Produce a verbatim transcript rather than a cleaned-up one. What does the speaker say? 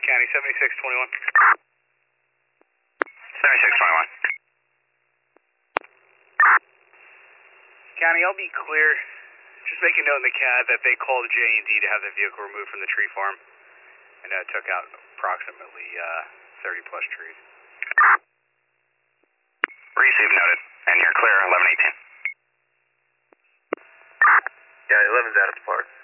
County, seventy-six twenty-one. seventy-six twenty-one. County, I'll be clear. Just make a note in the C A D that they called J and D to have the vehicle removed from the tree farm, and uh, took out approximately uh, thirty plus trees. Received, noted. And you're clear, eleven eighteen. Yeah, eleven's out of the park.